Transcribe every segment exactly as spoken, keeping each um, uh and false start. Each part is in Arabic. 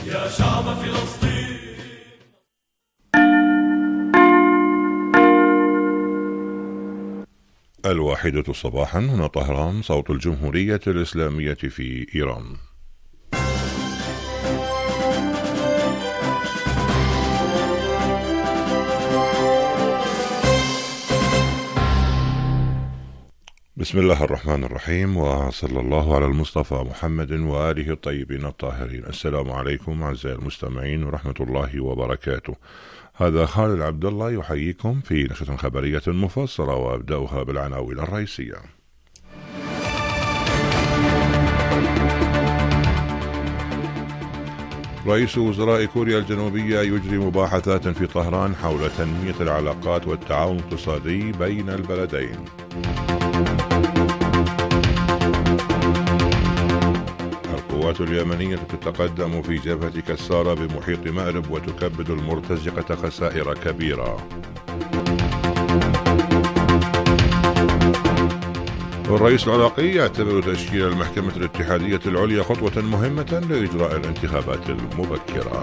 يا شعب فلسطين. الواحدة صباحا، هنا طهران، صوت الجمهورية الإسلامية في إيران. بسم الله الرحمن الرحيم، وصلى الله على المصطفى محمد وآله الطيبين الطاهرين. السلام عليكم أعزائي المستمعين ورحمة الله وبركاته. هذا خالد عبد الله يحييكم في نشرة خبرية مفصلة، وأبدأها بالعناوين الرئيسية. رئيس وزراء كوريا الجنوبية يجري مباحثات في طهران حول تنمية العلاقات والتعاون الاقتصادي بين البلدين. القوات اليمنية تتقدم في جبهة كسارة بمحيط مأرب وتكبد المرتزقة خسائر كبيرة. والرئيس العراقي يعتبر تشكيل المحكمة الاتحادية العليا خطوة مهمة لإجراء الانتخابات المبكرة.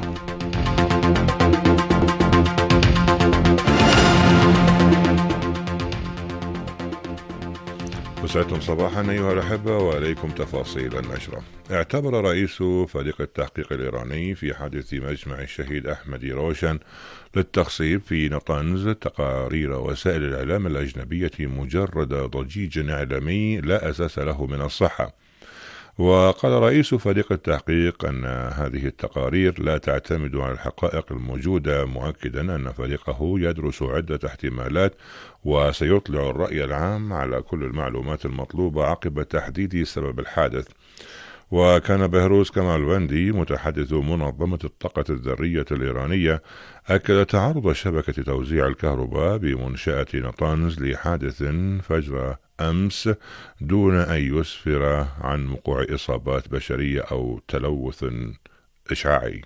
وسعدتم صباحا أيها الأحبة، وإليكم تفاصيل النشرة. اعتبر رئيس فريق التحقيق الإيراني في حادث مجمع الشهيد أحمد روشن للتخصيب في نطنز تقارير وسائل الإعلام الأجنبية مجرد ضجيج إعلامي لا أساس له من الصحة. وقال رئيس فريق التحقيق أن هذه التقارير لا تعتمد على الحقائق الموجودة، مؤكدا أن فريقه يدرس عدة احتمالات وسيطلع الرأي العام على كل المعلومات المطلوبة عقب تحديد سبب الحادث. وكان بهروز كمالوندي متحدث منظمة الطاقة الذرية الإيرانية أكد تعرض شبكة توزيع الكهرباء بمنشأة نطنز لحادث فجر أمس دون أن يسفر عن وقوع إصابات بشرية أو تلوث إشعاعي.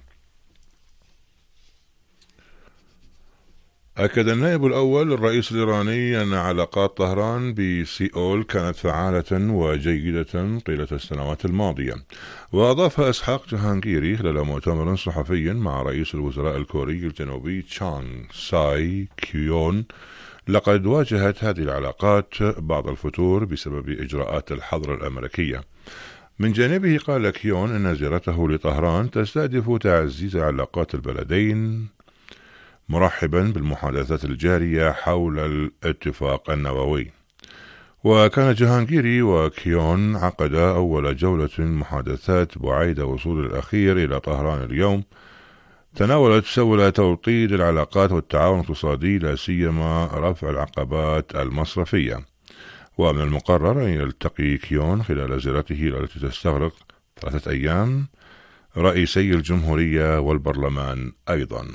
أكد النائب الأول للرئيس الإيراني أن علاقات طهران بسيئول كانت فعالة وجيدة طيلة السنوات الماضية. وأضاف إسحاق جهانجيري خلال مؤتمر صحفي مع رئيس الوزراء الكوري الجنوبي تشانغ ساي كيون: لقد واجهت هذه العلاقات بعض الفتور بسبب إجراءات الحظر الأمريكية. من جانبه قال كيون أن زيارته لطهران تستهدف تعزيز علاقات البلدين، مرحبا بالمحادثات الجارية حول الاتفاق النووي. وكان جهانجيري وكيون عقدا أول جولة محادثات بعيد وصول الأخير إلى طهران اليوم، تناولت سبل توطيد العلاقات والتعاون الاقتصادي، لا سيما رفع العقبات المصرفية. ومن المقرر أن يلتقي كيون خلال زيارته التي تستغرق ثلاثة أيام رئيسي الجمهورية والبرلمان أيضا.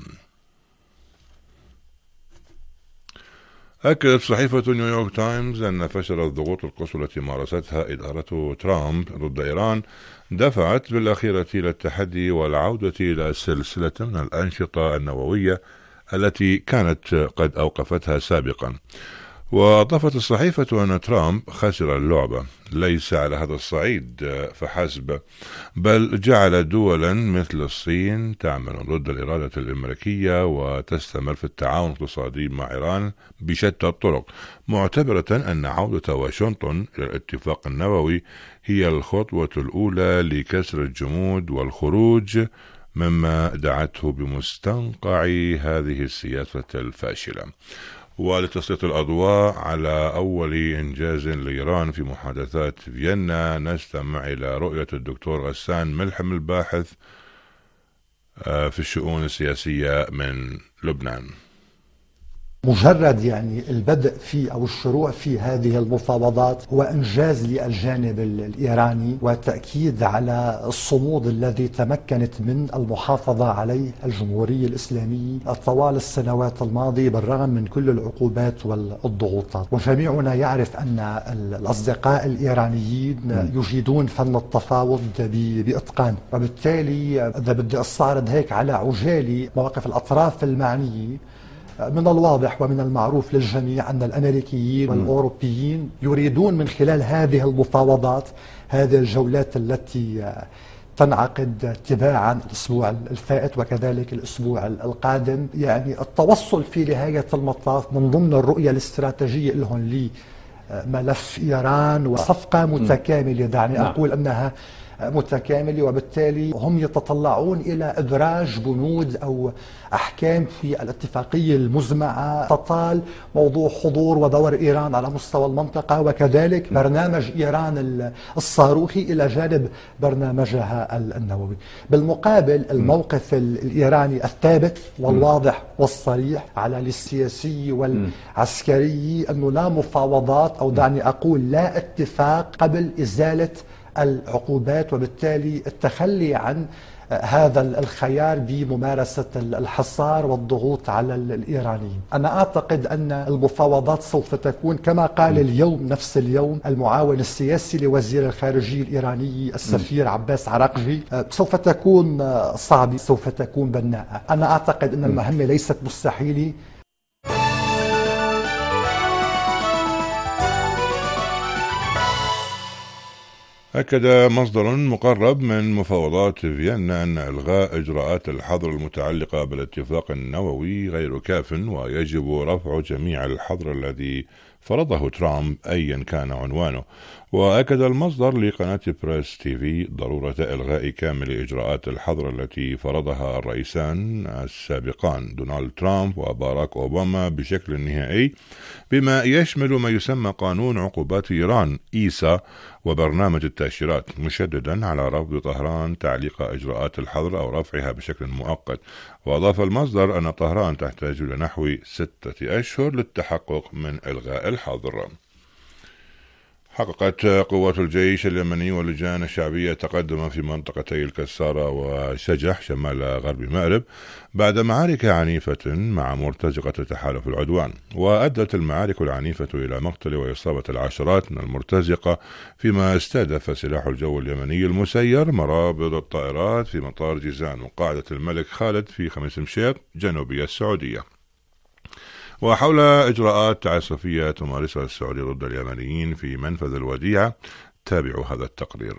أكدت صحيفة نيويورك تايمز أن فشل الضغوط القصوى التي مارستها إدارة ترامب ضد إيران دفعت بالأخيرة إلى التحدي والعودة إلى سلسلة من الأنشطة النووية التي كانت قد أوقفتها سابقا. وأضافت الصحيفة أن ترامب خسر اللعبة ليس على هذا الصعيد فحسب، بل جعل دولا مثل الصين تعمل ضد الإرادة الأمريكية وتستمر في التعاون الاقتصادي مع إيران بشتى الطرق، معتبرة أن عودة واشنطن إلى الاتفاق النووي هي الخطوة الأولى لكسر الجمود والخروج مما دعته بمستنقع هذه السياسة الفاشلة. ولتسليط الأضواء على أول إنجاز لإيران في محادثات فيينا، نستمع إلى رؤية الدكتور غسان ملحم الباحث في الشؤون السياسية من لبنان. مجرد يعني البدء في أو الشروع في هذه المفاوضات هو إنجاز للجانب الإيراني والتأكيد على الصمود الذي تمكنت من المحافظة عليه الجمهورية الإسلامية طوال السنوات الماضية بالرغم من كل العقوبات والضغوطات. وجميعنا يعرف أن الأصدقاء الإيرانيين يجيدون فن التفاوض بإتقان، وبالتالي إذا بدي أستعرض هيك على عجالة مواقف الأطراف المعنية، من الواضح ومن المعروف للجميع أن الأمريكيين والأوروبيين يريدون من خلال هذه المفاوضات، هذه الجولات التي تنعقد تباعا الأسبوع الفائت وكذلك الأسبوع القادم. يعني التوصل في نهاية المطاف من ضمن الرؤية الاستراتيجية لهم لملف إيران وصفقة متكاملة، دعني أقول أنها متكاملة، وبالتالي هم يتطلعون إلى إدراج بنود أو أحكام في الاتفاقية المزمعة تطال موضوع حضور ودور إيران على مستوى المنطقة، وكذلك برنامج إيران الصاروخي إلى جانب برنامجها النووي. بالمقابل الموقف الإيراني الثابت والواضح والصريح على السياسي والعسكري أنه لا مفاوضات، أو دعني أقول لا اتفاق قبل إزالة العقوبات، وبالتالي التخلي عن هذا الخيار بممارسة الحصار والضغوط على الإيرانيين. أنا أعتقد أن المفاوضات سوف تكون كما قال اليوم نفس اليوم المعاون السياسي لوزير الخارجية الإيراني السفير عباس عراقجي، سوف تكون صعبة، سوف تكون بناءة. أنا أعتقد أن المهمة ليست مستحيلة. أكد مصدر مقرب من مفاوضات فيينا أن إلغاء إجراءات الحظر المتعلقة بالاتفاق النووي غير كاف، ويجب رفع جميع الحظر الذي فرضه ترامب أيا كان عنوانه. وأكد المصدر لقناة بريس تي في ضرورة إلغاء كامل إجراءات الحظر التي فرضها الرئيسان السابقان دونالد ترامب وباراك أوباما بشكل نهائي، بما يشمل ما يسمى قانون عقوبات إيران إيسا وبرنامج التأشيرات، مشددا على رفض طهران تعليق إجراءات الحظر أو رفعها بشكل مؤقت. وأضاف المصدر أن طهران تحتاج إلى نحو ستة أشهر للتحقق من إلغاء الحظر. حققت قوات الجيش اليمني واللجان الشعبية تقدما في منطقتي الكسارة وشجح شمال غرب مأرب بعد معارك عنيفة مع مرتزقة تحالف العدوان. وأدت المعارك العنيفة إلى مقتل وإصابة العشرات من المرتزقة، فيما استهدف سلاح الجو اليمني المسير مرابط الطائرات في مطار جيزان وقاعدة الملك خالد في خميس مشيط جنوبية السعودية. وحول إجراءات تعسفية تمارسها السعودية ضد اليمنيين في منفذ الوديعة، تابعوا هذا التقرير.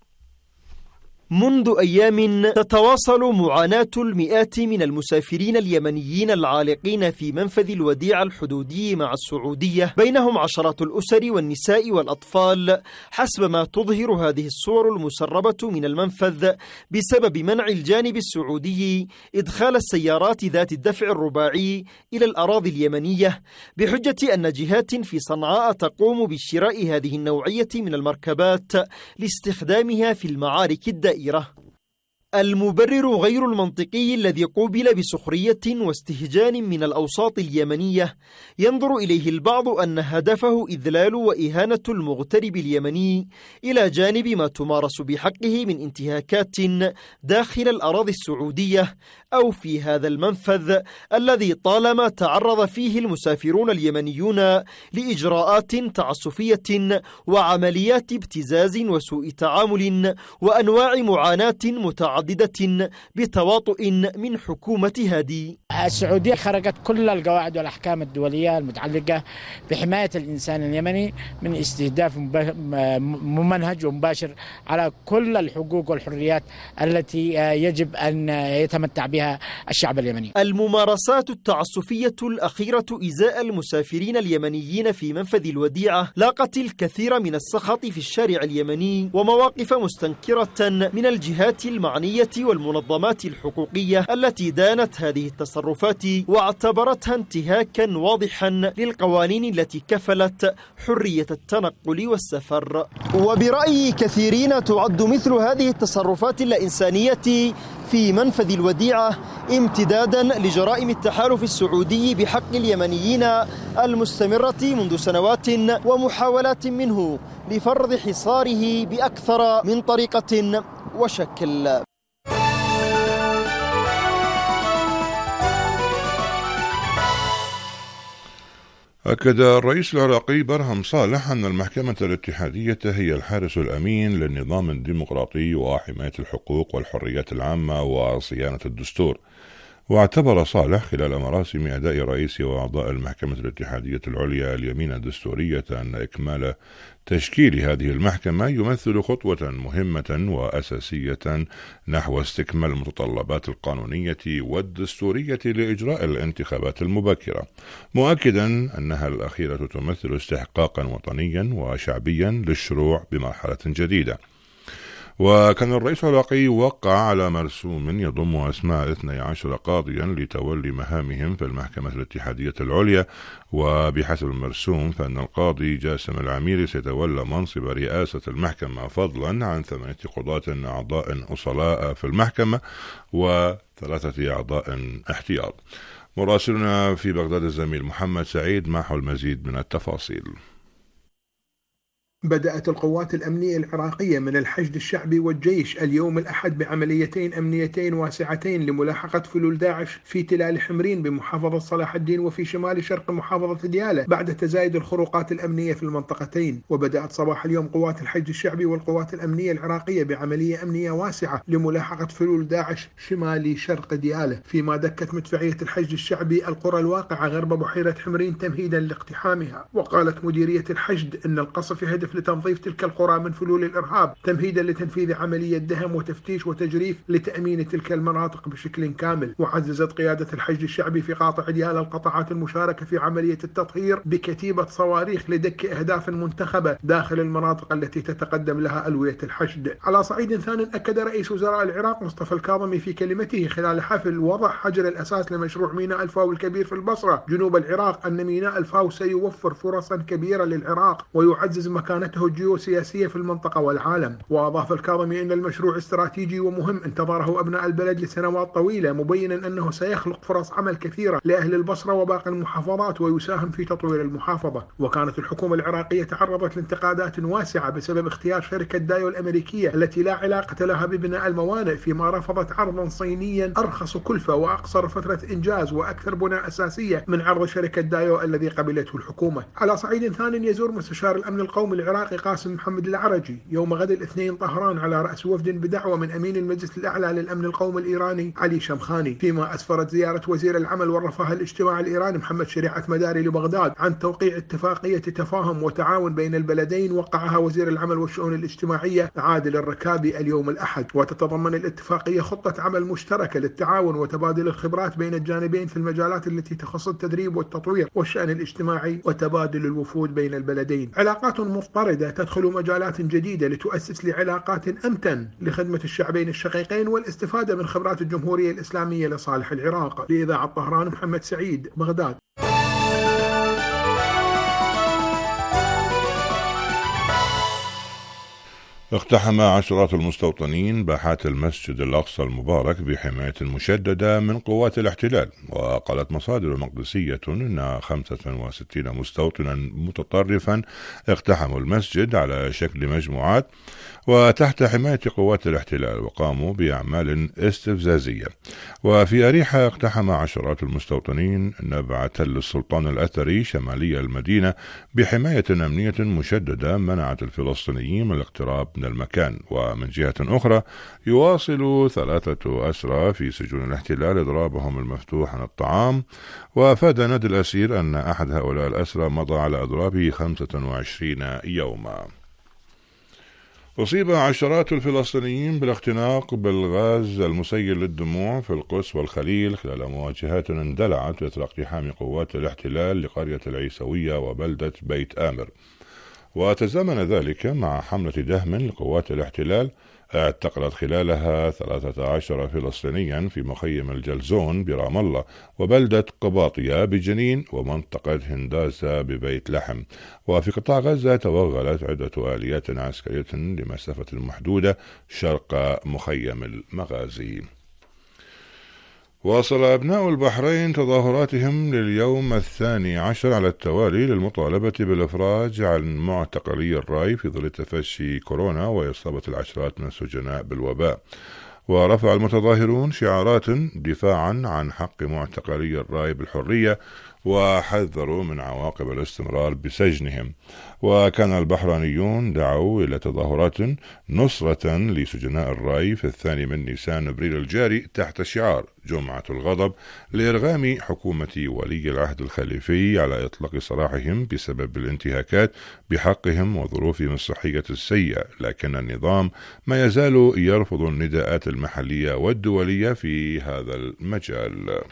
منذ أيام تتواصل معاناة المئات من المسافرين اليمنيين العالقين في منفذ الوديعة الحدودي مع السعودية، بينهم عشرات الأسر والنساء والأطفال، حسب ما تظهر هذه الصور المسربة من المنفذ، بسبب منع الجانب السعودي إدخال السيارات ذات الدفع الرباعي إلى الأراضي اليمنية، بحجة أن جهات في صنعاء تقوم بشراء هذه النوعية من المركبات لاستخدامها في المعارك الدائرة. المبرر غير المنطقي الذي قوبل بسخرية واستهجان من الأوساط اليمنية ينظر إليه البعض أن هدفه إذلال وإهانة المغترب اليمني، إلى جانب ما تمارس بحقه من انتهاكات داخل الأراضي السعودية أو في هذا المنفذ الذي طالما تعرض فيه المسافرون اليمنيون لإجراءات تعسفية وعمليات ابتزاز وسوء تعامل وأنواع معاناة متعددة بتواطؤ من حكومة هادي. السعودية خرجت كل القواعد والأحكام الدولية المتعلقة بحماية الإنسان اليمني من استهداف ممنهج ومباشر على كل الحقوق والحريات التي يجب أن يتمتع بها الشعب اليمني. الممارسات التعسفية الأخيرة إزاء المسافرين اليمنيين في منفذ الوديعة لاقت الكثير من السخط في الشارع اليمني ومواقف مستنكرة من الجهات المعنية والمنظمات الحقوقية التي دانت هذه التصرفات واعتبرتها انتهاكا واضحا للقوانين التي كفلت حرية التنقل والسفر. وبرأي كثيرين تعد مثل هذه التصرفات الإنسانية في منفذ الوديعة امتدادا لجرائم التحالف السعودي بحق اليمنيين المستمرة منذ سنوات ومحاولات منه لفرض حصاره بأكثر من طريقة وشكل. أكد الرئيس العراقي برهم صالح أن المحكمة الاتحادية هي الحارس الأمين للنظام الديمقراطي وحماية الحقوق والحريات العامة وصيانة الدستور. واعتبر صالح خلال مراسم أداء رئيس وأعضاء المحكمة الاتحادية العليا اليمين الدستورية أن إكمال تشكيل هذه المحكمة يمثل خطوة مهمة وأساسية نحو استكمال المتطلبات القانونية والدستورية لإجراء الانتخابات المبكرة، مؤكدا أنها الأخيرة تمثل استحقاقا وطنيا وشعبيا للشروع بمرحلة جديدة. وكان الرئيس العراقي وقع على مرسوم يضم أسماء اثني عشر قاضيا لتولي مهامهم في المحكمة الاتحادية العليا، وبحسب المرسوم فإن القاضي جاسم العميري سيتولى منصب رئاسة المحكمة فضلا عن ثمانية قضاة أعضاء أصلاء في المحكمة وثلاثة أعضاء احتياط. مراسلنا في بغداد الزميل محمد سعيد معه المزيد من التفاصيل. بدأت القوات الأمنية العراقية من الحشد الشعبي والجيش اليوم الأحد بعمليتين أمنيتين واسعتين لملاحقة فلول داعش في تلال حمرين بمحافظة صلاح الدين وفي شمال شرق محافظة ديالى بعد تزايد الخروقات الأمنية في المنطقتين. وبدأت صباح اليوم قوات الحشد الشعبي والقوات الأمنية العراقية بعملية أمنية واسعة لملاحقة فلول داعش شمال شرق ديالى، فيما دكت مدفعية الحشد الشعبي القرى الواقعة غرب بحيرة حمرين تمهيدا لاقتحامها. وقالت مديرية الحشد أن القصف يهدف لتنظيف تلك القرى من فلول الإرهاب تمهيدا لتنفيذ عملية دهم وتفتيش وتجريف لتأمين تلك المناطق بشكل كامل. وعززت قيادة الحشد الشعبي في قاطع ديالى القطاعات المشاركة في عملية التطهير بكتيبة صواريخ لدك أهداف منتخبة داخل المناطق التي تتقدم لها ألوية الحشد. على صعيد ثاني أكد رئيس وزراء العراق مصطفى الكاظمي في كلمته خلال حفل وضع حجر الأساس لمشروع ميناء الفاو الكبير في البصرة جنوب العراق أن ميناء الفاو سيوفر فرصا كبيرة للعراق ويعزز مكانته الجيوسياسية في المنطقة والعالم. وأضاف الكاظمي أن المشروع استراتيجي ومهم انتظره أبناء البلد لسنوات طويلة، مبينا أنه سيخلق فرص عمل كثيرة لأهل البصرة وباقي المحافظات ويساهم في تطوير المحافظة. وكانت الحكومة العراقية تعرضت لانتقادات واسعة بسبب اختيار شركة دايو الأمريكية التي لا علاقة لها ببناء الموانئ، فيما رفضت عرضا صينيا أرخص كلفة وأقصر فترة إنجاز وأكثر بناء أساسية من عرض شركة دايو الذي قبلته الحكومة. على صعيد ثاني يزور مستشار الأمن القومي العراقي قاسم محمد العرجي يوم غد الاثنين طهران على رأس وفد بدعوة من أمين المجلس الأعلى للأمن القومي الإيراني علي شمخاني، فيما أسفرت زيارة وزير العمل والرفاه الاجتماعي الإيراني محمد شريعة مداري لبغداد عن توقيع اتفاقية تفاهم وتعاون بين البلدين وقعها وزير العمل والشؤون الاجتماعية عادل الركابي اليوم الأحد. وتتضمن الاتفاقية خطة عمل مشتركة للتعاون وتبادل الخبرات بين الجانبين في المجالات التي تخص التدريب والتطوير والشأن الاجتماعي وتبادل الوفود بين البلدين. علاقات مضطردة تدخل مجالات جديدة لتؤسس لعلاقات أمتن لخدمة الشعبين الشقيقين والاستفادة من خبرات الجمهورية الإسلامية لصالح العراق. لإذاعة طهران محمد سعيد، بغداد. اقتحم عشرات المستوطنين باحات المسجد الأقصى المبارك بحماية مشددة من قوات الاحتلال. وقالت مصادر مقدسية أن خمسة وستين مستوطنا متطرفا اقتحموا المسجد على شكل مجموعات وتحت حماية قوات الاحتلال وقاموا بأعمال استفزازية. وفي أريحة اقتحم عشرات المستوطنين نبع تل السلطان الأثري شمالي المدينة بحماية أمنية مشددة منعت الفلسطينيين من الاقتراب من المكان. ومن جهة أخرى يواصل ثلاثة أسرى في سجون الاحتلال إضرابهم المفتوح عن الطعام. وأفاد نادي الأسير أن أحد هؤلاء الأسرى مضى على إضرابه خمسة وعشرين يوما. أصيب عشرات الفلسطينيين بالاختناق بالغاز المسيل للدموع في القدس والخليل خلال مواجهات اندلعت إثر اقتحام قوات الاحتلال لقرية العيسوية وبلدة بيت آمر. وتزامن ذلك مع حملة دهم لقوات الاحتلال اعتقلت خلالها ثلاثة عشر فلسطينيا في مخيم الجلزون برام الله وبلدة قباطية بجنين ومنطقة هنداسة ببيت لحم. وفي قطاع غزة توغلت عدة آليات عسكرية لمسافة محدودة شرق مخيم المغازي. واصل أبناء البحرين تظاهراتهم لليوم الثاني عشر على التوالي للمطالبة بالإفراج عن معتقلي الراي في ظل تفشي كورونا وإصابة العشرات من السجناء بالوباء. ورفع المتظاهرون شعارات دفاعا عن حق معتقلي الراي بالحرية وحذروا من عواقب الاستمرار بسجنهم. وكان البحرينيون دعوا إلى تظاهرات نصرة لسجناء الري في الثاني من نيسان ابريل الجاري تحت شعار جمعة الغضب لإرغام حكومة ولي العهد الخليفي على إطلاق سراحهم بسبب الانتهاكات بحقهم وظروفهم الصحية السيئة، لكن النظام ما يزال يرفض النداءات المحلية والدولية في هذا المجال.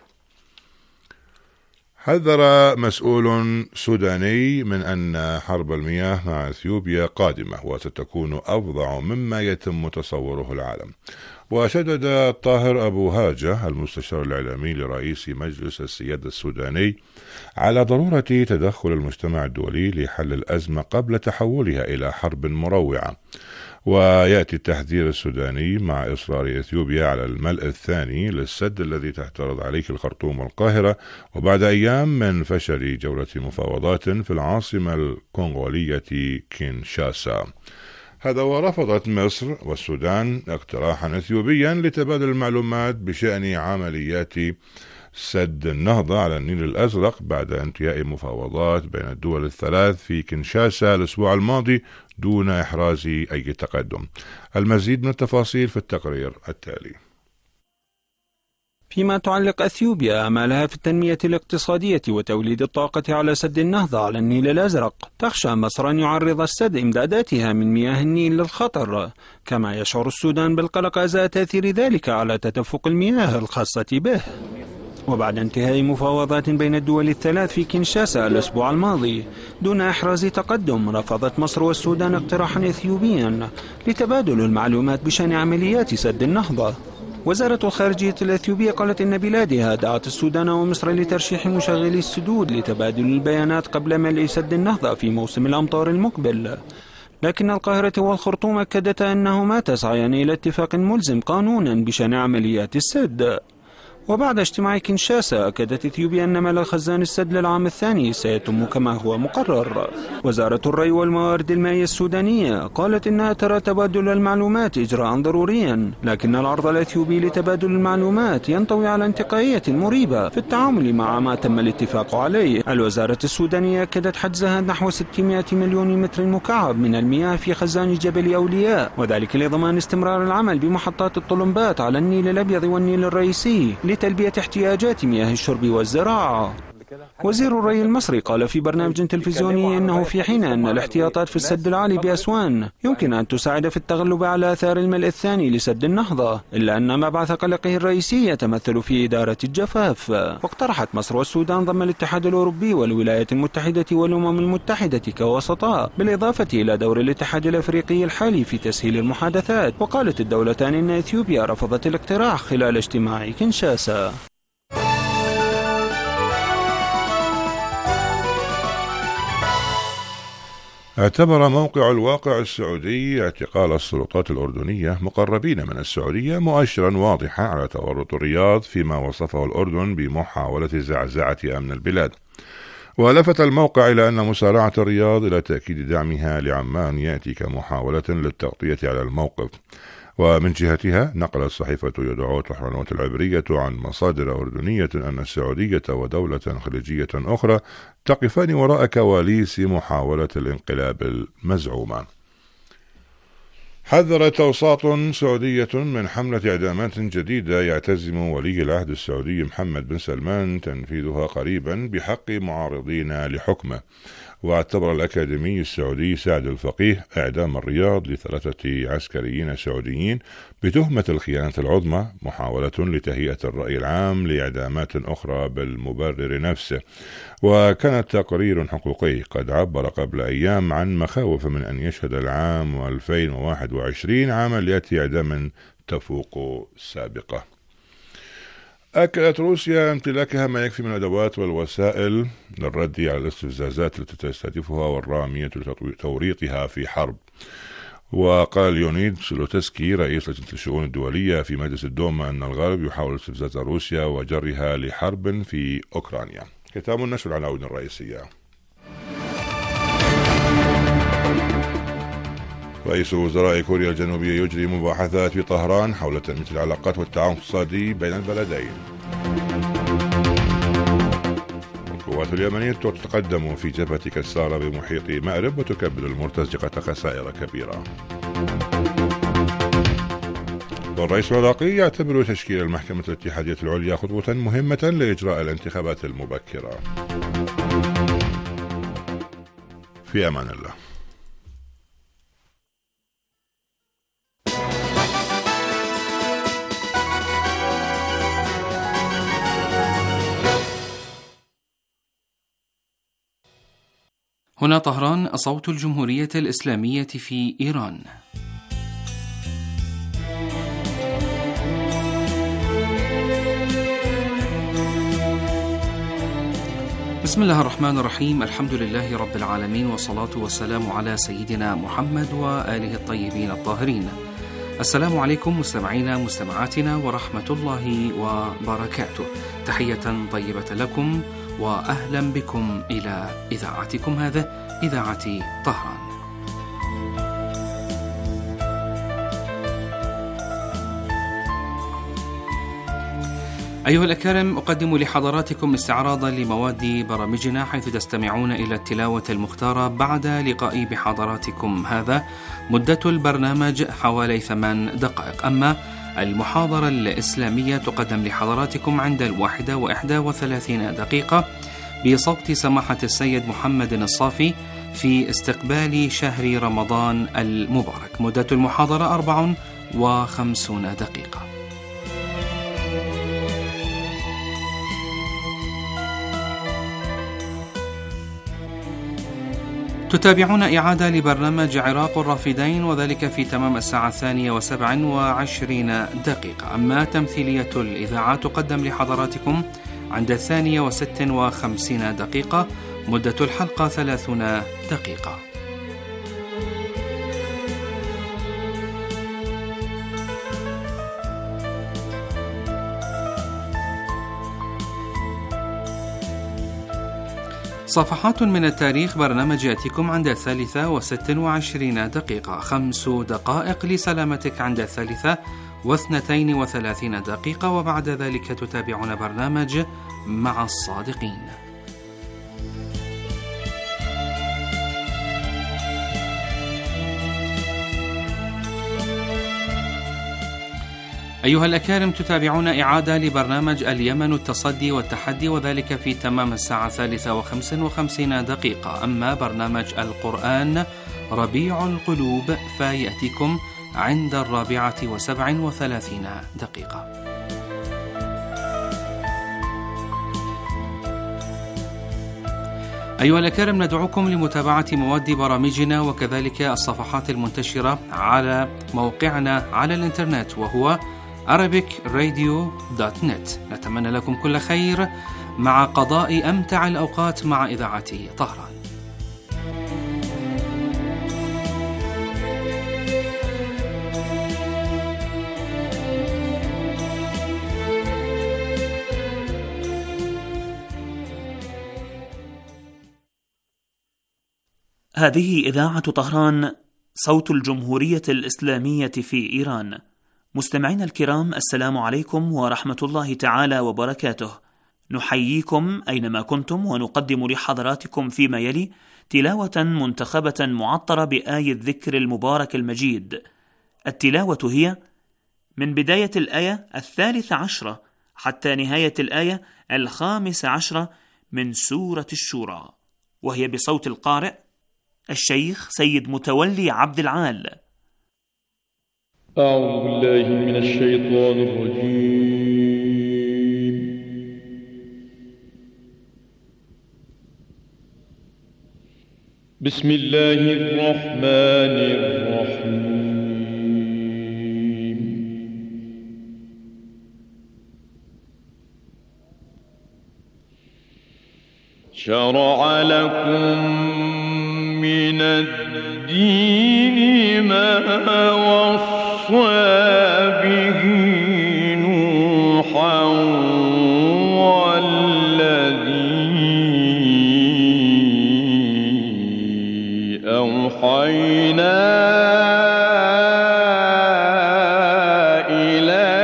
حذر مسؤول سوداني من أن حرب المياه مع إثيوبيا قادمة وستكون أفظع مما يتم تصوره العالم. وشدد طاهر أبو هاجة المستشار الإعلامي لرئيس مجلس السيادة السوداني على ضرورة تدخل المجتمع الدولي لحل الأزمة قبل تحولها إلى حرب مروعة. ويأتي التحذير السوداني مع إصرار إثيوبيا على الملء الثاني للسد الذي تعترض عليه الخرطوم والقاهرة، وبعد أيام من فشل جولة مفاوضات في العاصمة الكونغولية كينشاسا. هذا ورفضت مصر والسودان اقتراحا إثيوبيا لتبادل المعلومات بشأن عمليات سد النهضة على النيل الأزرق بعد انتهاء مفاوضات بين الدول الثلاث في كينشاسا الأسبوع الماضي دون إحراز أي تقدم. المزيد من التفاصيل في التقرير التالي. فيما تعلق أثيوبيا آمالها في التنمية الاقتصادية وتوليد الطاقة على سد النهضة على النيل الأزرق، تخشى مصر أن يعرض السد إمداداتها من مياه النيل للخطر، كما يشعر السودان بالقلق أزاء تأثير ذلك على تدفق المياه الخاصة به. وبعد انتهاء مفاوضات بين الدول الثلاث في كينشاسا الأسبوع الماضي دون إحراز تقدم، رفضت مصر والسودان اقتراحا إثيوبيا لتبادل المعلومات بشأن عمليات سد النهضة. وزارة الخارجية الأثيوبية قالت إن بلادها دعت السودان ومصر لترشيح مشغلي السدود لتبادل البيانات قبل ملء سد النهضة في موسم الأمطار المقبل، لكن القاهرة والخرطوم أكدتا أنهما تسعيان إلى اتفاق ملزم قانونا بشأن عمليات السد. وبعد اجتماع كينشاسا أكدت إثيوبيا أن ملء خزان السد للعام الثاني سيتم كما هو مقرر. وزارة الري والموارد المائية السودانية قالت إنها ترى تبادل المعلومات إجراء ضروريا، لكن العرض الأثيوبي لتبادل المعلومات ينطوي على انتقائية مريبة في التعامل مع ما تم الاتفاق عليه. الوزارة السودانية أكدت حجزها نحو ستمائة مليون متر مكعب من المياه في خزان جبل أولياء، وذلك لضمان استمرار العمل بمحطات الطلمبات على النيل الأبيض والنيل الرئيسي لتلبية احتياجات مياه الشرب والزراعة. وزير الري المصري قال في برنامج تلفزيوني أنه في حين أن الاحتياطات في السد العالي بأسوان يمكن أن تساعد في التغلب على آثار الملء الثاني لسد النهضة، إلا أن مبعث قلقه الرئيسي يتمثل في إدارة الجفاف. واقترحت مصر والسودان ضم الاتحاد الأوروبي والولايات المتحدة والأمم المتحدة كوسطاء، بالإضافة إلى دور الاتحاد الأفريقي الحالي في تسهيل المحادثات. وقالت الدولتان أن إثيوبيا رفضت الاقتراح خلال اجتماع كينشاسا. اعتبر موقع الواقع السعودي اعتقال السلطات الأردنية مقربين من السعودية مؤشرا واضحا على تورط الرياض فيما وصفه الأردن بمحاولة زعزعة أمن البلاد. ولفت الموقع إلى أن مسارعة الرياض إلى تأكيد دعمها لعمان يأتي كمحاولة للتغطية على الموقف. ومن جهتها نقلت صحيفة يدعوت الحرنوت العبرية عن مصادر أردنية أن السعودية ودولة خليجية أخرى تقفان وراء كواليس محاولة الانقلاب المزعومة. حذرت أوساط سعودية من حملة إعدامات جديدة يعتزم ولي العهد السعودي محمد بن سلمان تنفيذها قريبا بحق معارضين لحكمه. واعتبر الأكاديمي السعودي سعد الفقيه إعدام الرياض لثلاثة عسكريين سعوديين بتهمة الخيانة العظمى محاولة لتهيئة الرأي العام لإعدامات أخرى بالمبرر نفسه. وكان تقرير حقوقي قد عبر قبل أيام عن مخاوف من أن يشهد العام ألفين وواحد وعشرين عمليات إعدام تفوق السابقة. أكدت روسيا امتلاكها ما يكفي من الأدوات والوسائل للرد على الاستفزازات التي تستهدفها والرامية لتوريطها في حرب. وقال ليونيد سلوتسكي رئيس لجنة الشؤون الدولية في مجلس الدوما أن الغرب يحاول استفزاز روسيا وجرها لحرب في أوكرانيا. ختام النشر العناوين الرئيسية. رئيس وزراء كوريا الجنوبية يجري مباحثات في طهران حول تنمية العلاقات والتعاون الاقتصادي بين البلدين. القوات اليمنية تتقدم في جبهة كسارة بمحيط مأرب وتكبد المرتزقة خسائر كبيرة. والرئيس العراقي يعتبر تشكيل المحكمة الاتحادية العليا خطوة مهمة لإجراء الانتخابات المبكرة. في أمان الله. هنا طهران، صوت الجمهورية الإسلامية في إيران. بسم الله الرحمن الرحيم، الحمد لله رب العالمين، والصلاة والسلام على سيدنا محمد وآله الطيبين الطاهرين. السلام عليكم مستمعينا مستمعاتنا ورحمة الله وبركاته. تحية طيبة لكم وأهلا بكم إلى إذاعتكم هذه إذاعة طهران. أيها الأكارم، أقدم لحضراتكم استعراضا لمواد برامجنا حيث تستمعون إلى التلاوة المختارة بعد لقائي بحضراتكم هذا. مدة البرنامج حوالي ثمان دقائق، أما المحاضرة الإسلامية تقدم لحضراتكم عند الواحدة وإحدى وثلاثين دقيقة بصوت سماحة السيد محمد الصافي في استقبال شهر رمضان المبارك. مدة المحاضرة أربع وخمسون دقيقة. تتابعون إعادة لبرنامج عراق الرافدين، وذلك في تمام الساعة الثانية وسبع وعشرين دقيقة. أما تمثيلية الإذاعة تقدم لحضراتكم عند الثانية وست وخمسين دقيقة. مدة الحلقة ثلاثون دقيقة. صفحات من التاريخ، برنامج يأتيكم عند الثالثة وست وعشرين دقيقة. خمس دقائق لسلامتك عند الثالثة واثنتين وثلاثين دقيقة، وبعد ذلك تتابعون برنامج مع الصادقين. أيها الأكارم، تتابعون إعادة لبرنامج اليمن التصدي والتحدي، وذلك في تمام الساعة الثالثة وخمس وخمسين دقيقة. أما برنامج القرآن ربيع القلوب فيأتيكم عند الرابعة وسبع وثلاثين دقيقة. أيها الأكارم، ندعوكم لمتابعة مواد برامجنا وكذلك الصفحات المنتشرة على موقعنا على الإنترنت، وهو arabic radio dot net. نتمنى لكم كل خير مع قضاء أمتع الأوقات مع إذاعة طهران. هذه إذاعة طهران، صوت الجمهورية الإسلامية في إيران. مستمعينا الكرام، السلام عليكم ورحمة الله تعالى وبركاته. نحييكم أينما كنتم، ونقدم لحضراتكم فيما يلي تلاوة منتخبة معطرة بآية الذكر المبارك المجيد. التلاوة هي من بداية الآية الثالثة عشرة حتى نهاية الآية الخامسة عشرة من سورة الشورى، وهي بصوت القارئ الشيخ سيد متولي عبد العال. أعوذ بالله من الشيطان الرجيم. بسم الله الرحمن الرحيم. شرع لكم من الدين ما وصى به نوحا والذي أوحينا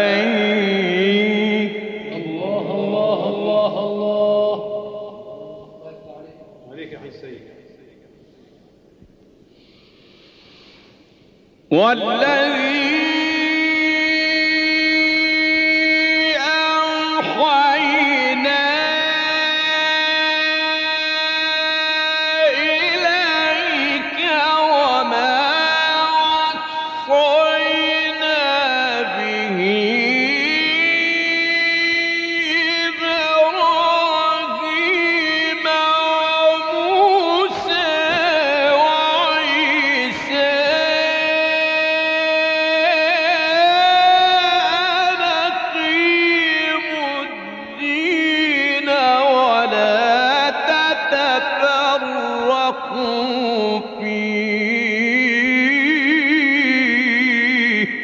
إليك. الله الله الله الله والذي أوحينا إليك وما وصينا به إبراهيم وموسى وعيسى أن أقيموا الدين ولا تتفرقوا فيه.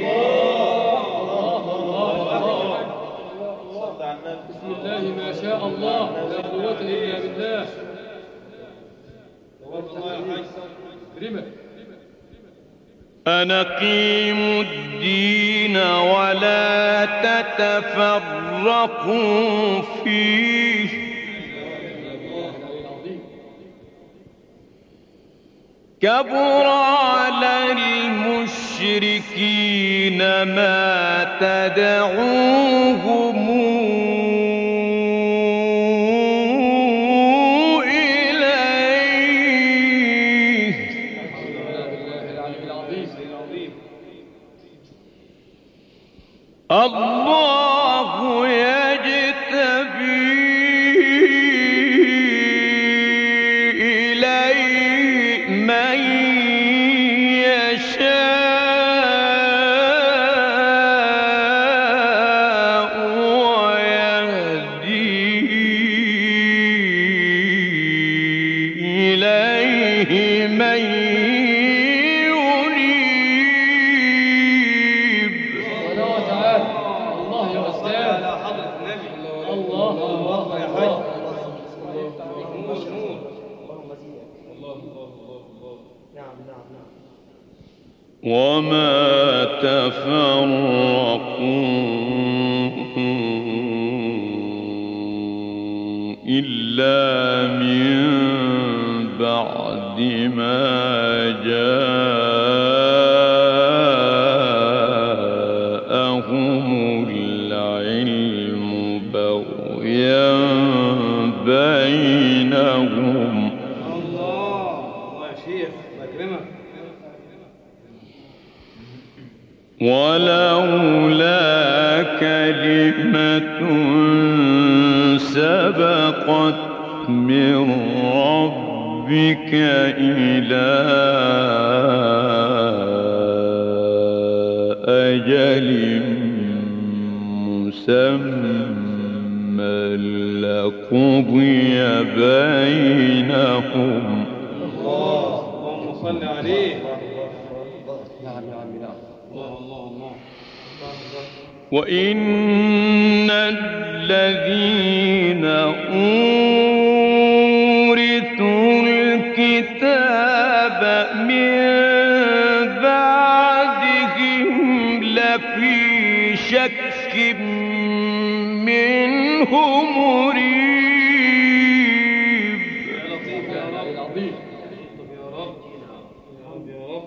بسم الله ما شاء الله لا قوة إلا بالله. أن أقيموا الدين ولا تتفرقوا فيه. كبر على المشركين ما تدعوهم إليه. الله يجتبي إليه من يشاء ويهدي إليه من ينيب. الله يا أستاذ. الله الله يا حاج. وما تفرقوا إلا من بعد ما جاءهم العلم بغيا بينهم. ولولا كلمة سبقت من ربك إلى أجل مسمى لقضي بينهم. اللهم صل عليه. وإن الذين أورثوا الكتاب من بعدهم لفي شك منه مريب. يا لطيف يا رب العظيم. يا رب يا رب.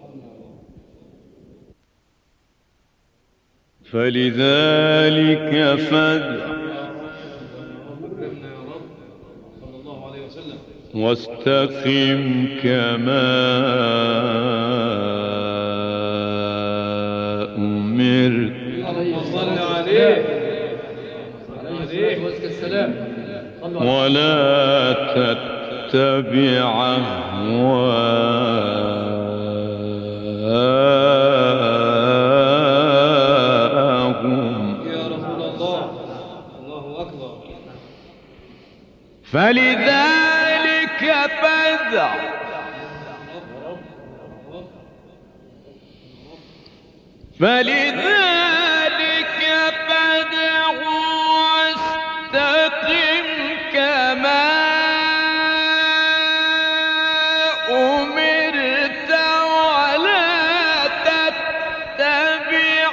فلذلك فادع واستقم كما أمرت ولا تتبع أهواءهم. فلذلك فادع فلذلك فادع واستقم كما أمرت ولا تتبع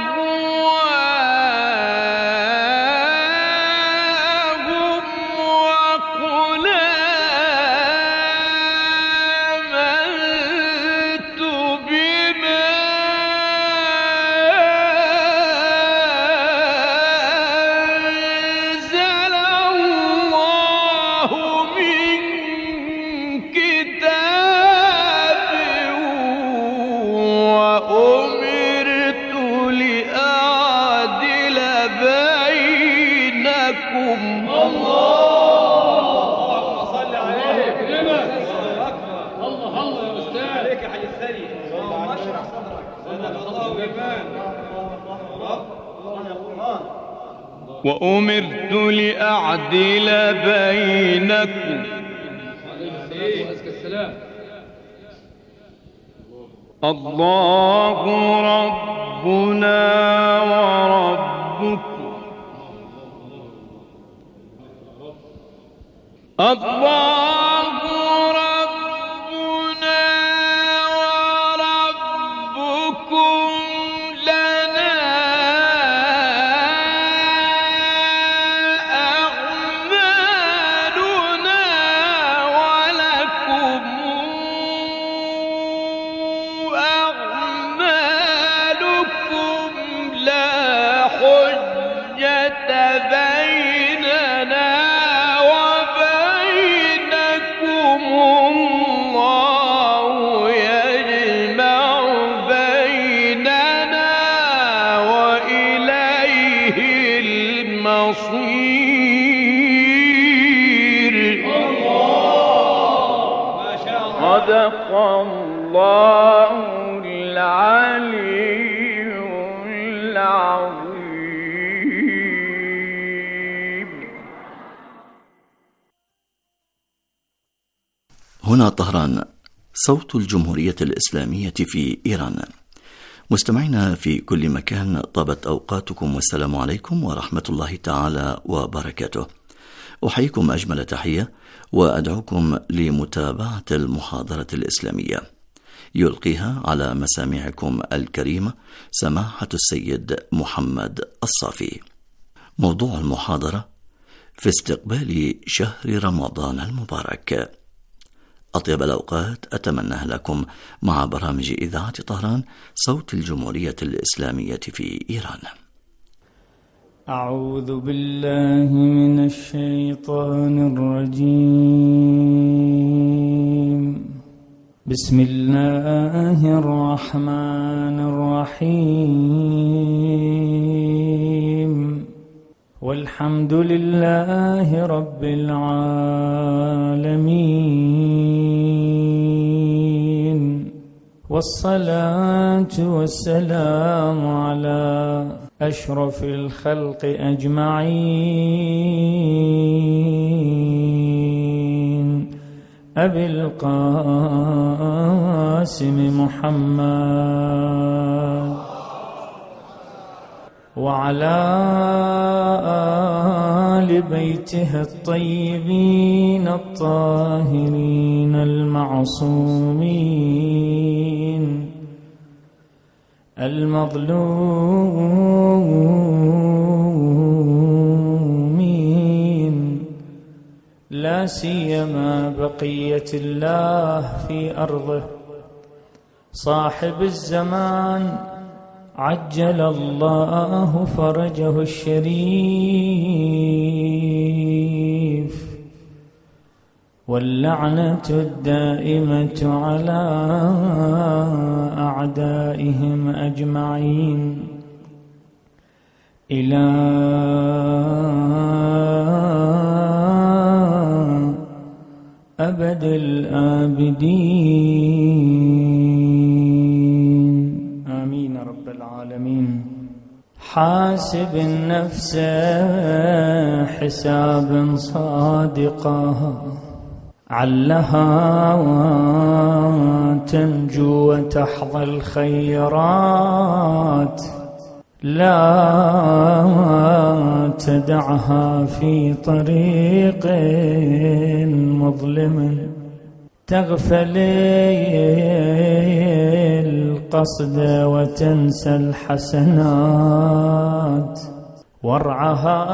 أهواءهم وقل آمنت بما بينكم. اللهم صل عليك. الله الله يا أستاذ عليك يا حاج الثري. اللهم اشرح صدرك. صدق الله وجبان. وأمرت لأعدل بينكم. الله ربنا وربكم. الله ربنا وربكم لنا أعمالنا ولكم أعمالكم لا حجة بيننا وبينكم. الله يجمع بيننا وإليه المصير. صدق الله العلي العظيم. هنا طهران، صوت الجمهورية الإسلامية في إيران. مستمعينا في كل مكان، طابت أوقاتكم والسلام عليكم ورحمة الله تعالى وبركاته. أحييكم أجمل تحية وأدعوكم لمتابعة المحاضرة الإسلامية، يلقيها على مسامعكم الكريمة سماحة السيد محمد الصافي. موضوع المحاضرة: في استقبال شهر رمضان المبارك. أطيب الأوقات أتمنى لكم مع برامج إذاعة طهران، صوت الجمهورية الإسلامية في إيران. أعوذ بالله من الشيطان الرجيم. بسم الله الرحمن الرحيم. والحمد لله رب العالمين، والصلاة والسلام على أشرف الخلق أجمعين، أبي القاسم محمد وعلى آل بيته الطيبين الطاهرين المعصومين المظلومين، لا سيما بقية الله في أرضه، صاحب الزمان عجل الله فرجه الشريف، واللعنة الدائمة على أعدائهم أجمعين إلى أبد الآبدين، آمين رب العالمين. حاسب النفس حسابا صادقا، علها تنجو وتحظى الخيرات، لا تدعها في طريق مظلم، تغفل القصد وتنسى الحسنات، وارعها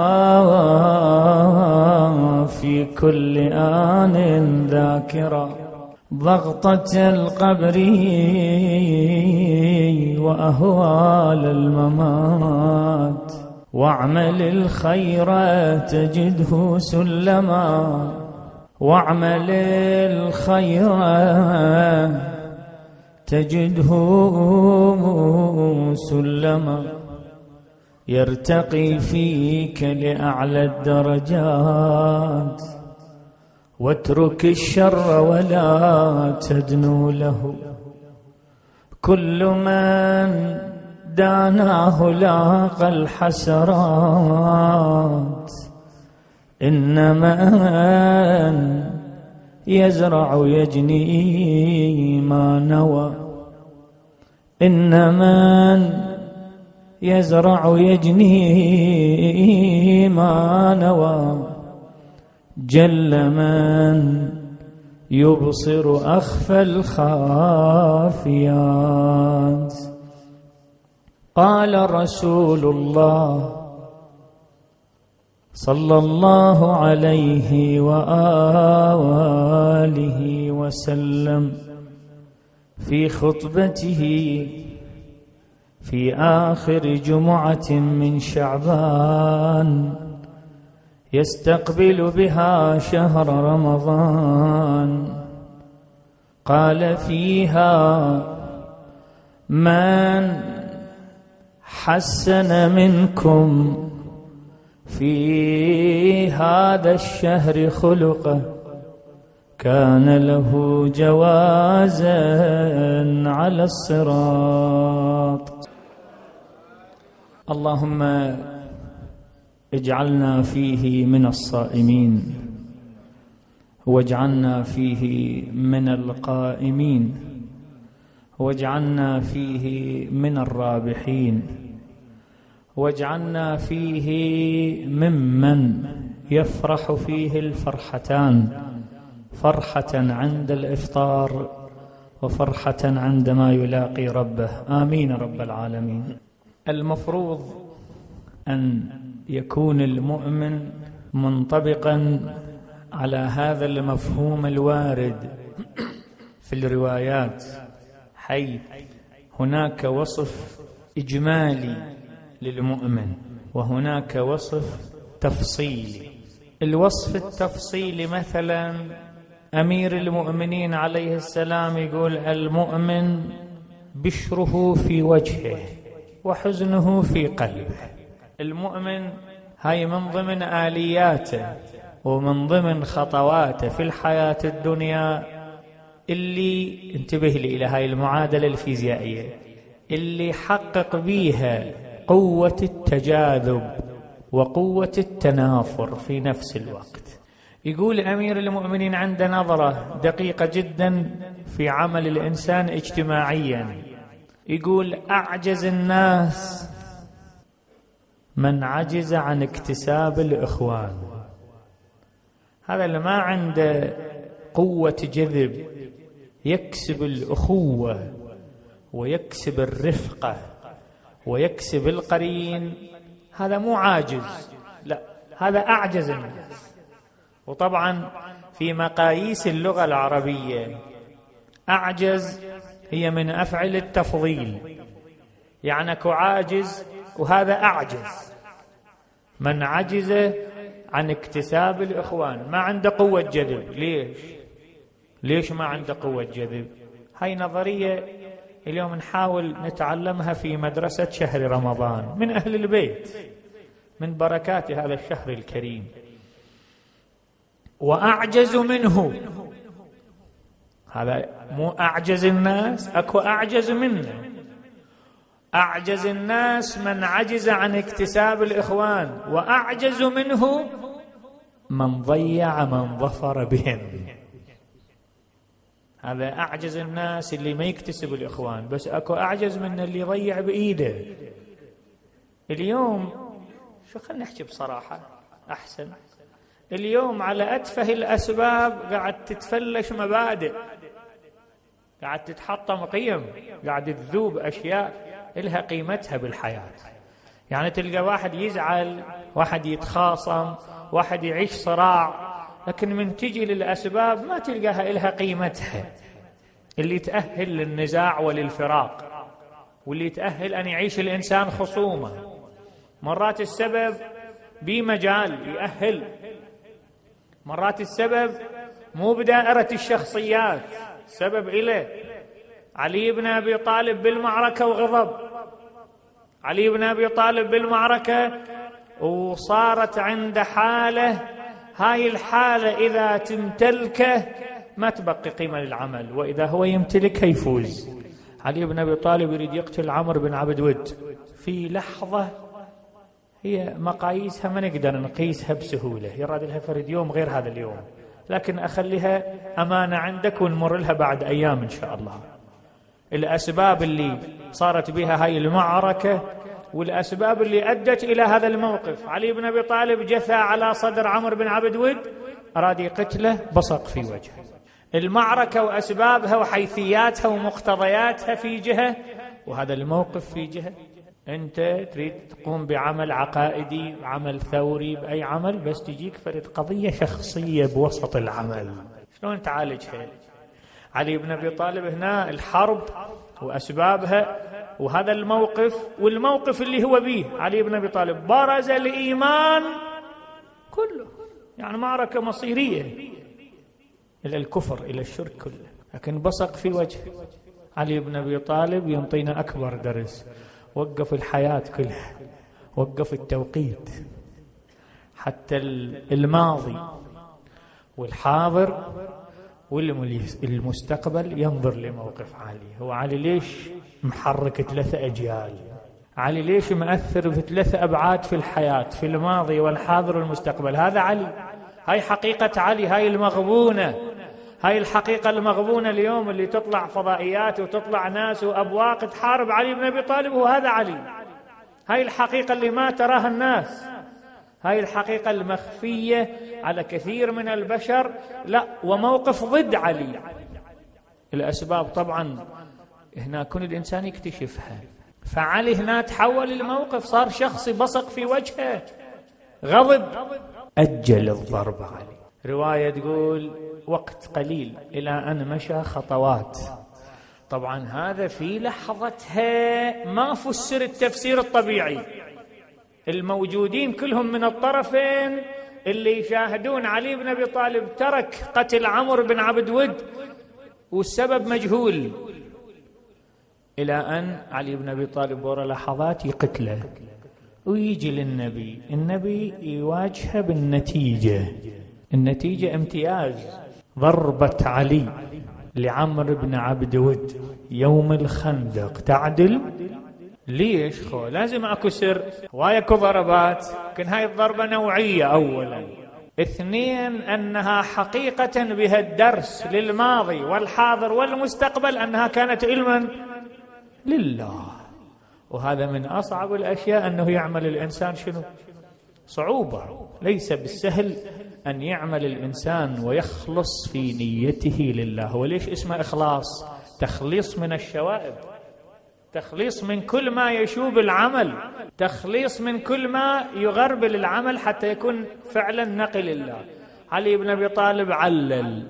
في كل آن ذاكرة ضغطة القبر وأهوال الممات، واعمل الخير تجده سلما، واعمل الخير تجده سلما، يرتقي فيك لأعلى الدرجات، واترك الشر ولا تدنو له. كل من داناه لاقى الحسرات، إن من يزرع يجني ما نوى. إن من يزرع يجني ما نوى، جل من يبصر أخفى الخافيات. قال رسول الله صلى الله عليه وآله وسلم في خطبته في آخر جمعة من شعبان يستقبل بها شهر رمضان، قال فيها: من حسن منكم في هذا الشهر خلقه كان له جوازا على الصراط. اللهم اجعلنا فيه من الصائمين، واجعلنا فيه من القائمين، واجعلنا فيه من الرابحين، واجعلنا فيه ممن يفرح فيه الفرحتان، فرحة عند الإفطار وفرحة عندما يلاقي ربه. آمين رب العالمين. المفروض أن يكون المؤمن منطبقا على هذا المفهوم الوارد في الروايات، حيث هناك وصف إجمالي للمؤمن وهناك وصف تفصيلي. الوصف التفصيلي مثلا أمير المؤمنين عليه السلام يقول: المؤمن بشره في وجهه وحزنه في قلبه. المؤمن هاي من ضمن آلياته ومن ضمن خطواته في الحياة الدنيا، اللي انتبه لي إلى هاي المعادلة الفيزيائية اللي حقق بيها قوة التجاذب وقوة التنافر في نفس الوقت. يقول أمير المؤمنين عنده نظرة دقيقة جدا في عمل الإنسان اجتماعيا. يقول: أعجز الناس من عجز عن اكتساب الإخوان. هذا اللي ما عنده قوة جذب يكسب الأخوة ويكسب الرفقة ويكسب القرين، هذا مو عاجز، لا، هذا أعجز الناس. وطبعا في مقاييس اللغة العربية أعجز هي من أفعل التفضيل، يعني كعاجز وهذا أعجز. من عجز عن اكتساب الإخوان ما عنده قوة جذب. ليش؟ ليش ما عنده قوة جذب؟ هاي نظرية اليوم نحاول نتعلمها في مدرسة شهر رمضان من أهل البيت، من بركات هذا الشهر الكريم. وأعجز منه، هذا مو أعجز الناس، أكو أعجز منه. أعجز الناس من عجز عن اكتساب الإخوان، وأعجز منه من ضيع من ظفر بهم. هذا أعجز الناس اللي ما يكتسب الإخوان، بس أكو أعجز من اللي يضيع بإيده. اليوم شو، خلنا نحكي بصراحة أحسن، اليوم على أتفه الأسباب قاعد تتفلش مبادئ، قاعد تتحطم قيم، قاعد تذوب أشياء إلها قيمتها بالحياة. يعني تلقى واحد يزعل، واحد يتخاصم، واحد يعيش صراع، لكن من تجي للأسباب ما تلقاها إلها قيمتها اللي تأهل للنزاع وللفراق، واللي تأهل أن يعيش الإنسان خصومة. مرات السبب بمجال يأهل، مرات السبب مو بدائرة الشخصيات، سبب إله. علي بن أبي طالب بالمعركة وغضب، علي بن أبي طالب بالمعركة وصارت عند حالة، هاي الحالة إذا تمتلكه ما تبقي قيمة للعمل، وإذا هو يمتلكها يفوز. علي بن أبي طالب يريد يقتل عمرو بن عبد ود في لحظة هي مقاييسها ما نقدر نقيسها بسهولة، يراد لها فرد يوم غير هذا اليوم، لكن أخليها أمانة عندك ونمر لها بعد أيام إن شاء الله. الأسباب اللي صارت بها هاي المعركة والأسباب اللي أدت إلى هذا الموقف. علي بن أبي طالب جثى على صدر عمرو بن عبد ود، أراد يقتله، بصق في وجهه. المعركة وأسبابها وحيثياتها ومقتضياتها في جهة، وهذا الموقف في جهة. أنت تريد تقوم بعمل عقائدي، عمل ثوري، بأي عمل، بس تجيك فرد قضية شخصية بوسط العمل، شلون تعالجها؟ علي بن أبي طالب هنا الحرب وأسبابها وهذا الموقف والموقف اللي هو به علي بن أبي طالب برز الإيمان كله، يعني معركة مصيرية إلى الكفر إلى الشرك كله، لكن بصق في وجه علي بن أبي طالب ينطينا أكبر درس. وقف الحياة كلها، وقف التوقيت، حتى الماضي والحاضر والمستقبل ينظر لموقف علي. هو علي ليش محرك ثلاثة أجيال؟ علي ليش مأثر في ثلاثة أبعاد في الحياة، في الماضي والحاضر والمستقبل؟ هذا علي، هاي حقيقة علي، هاي المغبونة، هاي الحقيقة المغبونة اليوم اللي تطلع فضائيات وتطلع ناس وأبواق تحارب علي بن أبي طالب، وهذا علي. هاي الحقيقة اللي ما تراها الناس، هاي الحقيقة المخفية على كثير من البشر، لا، وموقف ضد علي. الأسباب طبعا هنا كل الإنسان يكتشفها، فعلي هنا تحول الموقف، صار شخصي، بصق في وجهه، غضب، أجل الضرب علي. رواية تقول وقت قليل إلى أن مشى خطوات. طبعا هذا في لحظتها ما فسر التفسير الطبيعي. الموجودين كلهم من الطرفين اللي يشاهدون علي بن أبي طالب ترك قتل عمرو بن عبد ود والسبب مجهول، إلى أن علي بن أبي طالب ورا لحظات يقتله ويجي للنبي، النبي يواجهه بالنتيجة. النتيجة امتياز، ضربة علي لعمرو بن عبد ود يوم الخندق تعدل. ليش خو لازم اكو سر وايكو ضربات؟ لكن هاي الضربة نوعية أولا، اثنين أنها حقيقة بها الدرس للماضي والحاضر والمستقبل أنها كانت علما لله. وهذا من أصعب الأشياء، أنه يعمل الإنسان شنو؟ صعوبة، ليس بالسهل أن يعمل الإنسان ويخلص في نيته لله. وليش اسمه إخلاص؟ تخليص من الشوائب، تخليص من كل ما يشوب العمل، تخليص من كل ما يغربل العمل حتى يكون فعلا نقي لله. علي بن أبي طالب علل،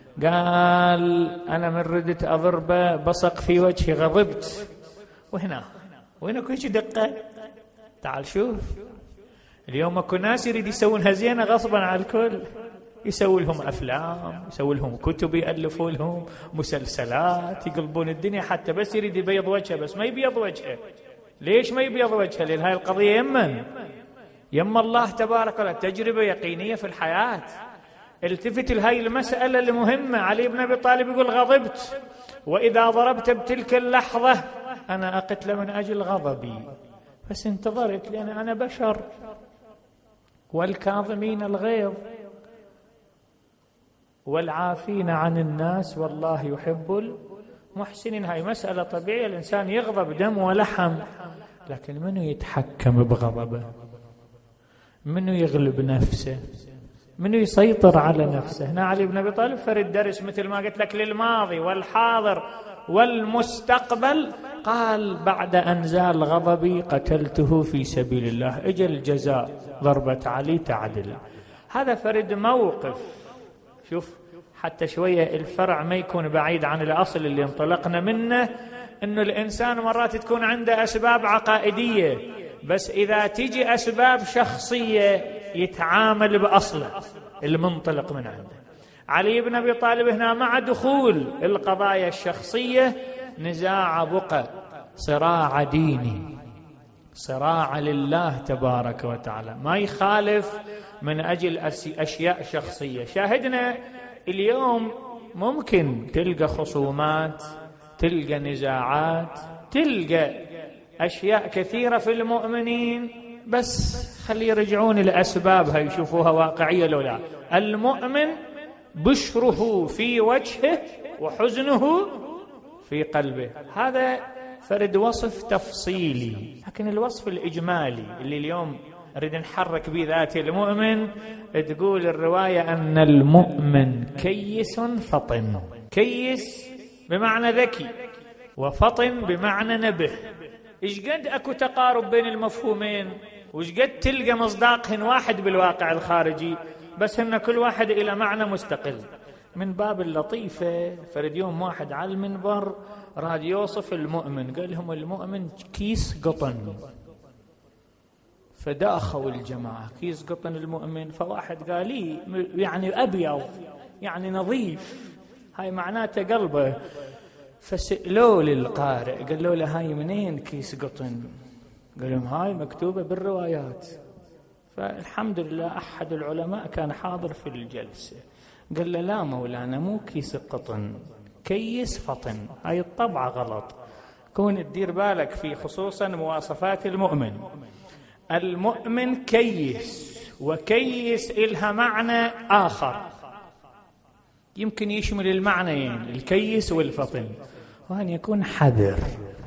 قال أنا من ردت أضربه بصق في وجهي، غضبت. وهنا وهنا كل دقة. تعال شوف، اليوم اكو ناس يريد يسوونها زينة غصبا على الكل، يسوي لهم أفلام، يسوي لهم كتب، يألفوا لهم مسلسلات، يقلبون الدنيا حتى بس يريد يبيض وجهه، بس ما يبيض وجهه. ليش ما يبيض وجهه؟ لأن هاي القضية يمن يم الله تبارك وتعالى، تجربة يقينية في الحياة. التفت لهاي المسألة المهمة. علي بن أبي طالب يقول غضبت، وإذا ضربت بتلك اللحظة أنا أقتل من أجل غضبي، بس انتظرت لأن أنا بشر، والكاظمين الغيظ والعافين عن الناس والله يحب المحسنين. هاي مسألة طبيعية، الإنسان يغضب دم ولحم، لكن منو يتحكم بغضبه؟ منو يغلب نفسه؟ منو يسيطر على نفسه؟ هنا علي بن أبي طالب فرد درس مثل ما قلت لك للماضي والحاضر والمستقبل. قال بعد أن زال غضبي قتلته في سبيل الله، اجى الجزاء، ضربة علي تعدل. هذا فرد موقف. شوف حتى شوية الفرع ما يكون بعيد عن الأصل اللي انطلقنا منه، أنه الإنسان مرات تكون عنده أسباب عقائدية، بس إذا تيجي أسباب شخصية يتعامل بأصله المنطلق من عنده. علي بن أبي طالب هنا مع دخول القضايا الشخصية نزاع بقى، صراع ديني، صراع لله تبارك وتعالى، ما يخالف من أجل أشياء شخصية. شاهدنا اليوم ممكن تلقى خصومات، تلقى نزاعات، تلقى أشياء كثيرة في المؤمنين، بس خلي يرجعون لأسبابها يشوفوها واقعية لو لا. المؤمن بشره في وجهه وحزنه في قلبه، هذا فرد وصف تفصيلي. لكن الوصف الإجمالي اللي اليوم أريد نحرك به ذات المؤمن، تقول الرواية أن المؤمن كيس فطن. كيس بمعنى ذكي، وفطن بمعنى نبه. إيش قد أكو تقارب بين المفهومين، وإيش قد تلقى مصداقهن واحد بالواقع الخارجي، بس هن كل واحد إلى معنى مستقل. من باب اللطيفة فرد يوم واحد على المنبر راد يوصف المؤمن، قال لهم المؤمن كيس قطن، فداخوا الجماعة كيس قطن المؤمن. فواحد قال لي يعني أبيض يعني نظيف، هاي معناته قلبه. فسألوا للقارئ قالوا له هاي منين كيس قطن؟ قال لهم هاي مكتوبة بالروايات. فالحمد لله أحد العلماء كان حاضر في الجلسة، قال له لا مولانا مو كيس قطن، كيس فطن، هاي الطبعة غلط. كون تدير بالك في خصوصا مواصفات المؤمن. المؤمن كيس، وكيس إلها معنى آخر يمكن يشمل المعنيين الكيس والفطن، وأن يكون حذر.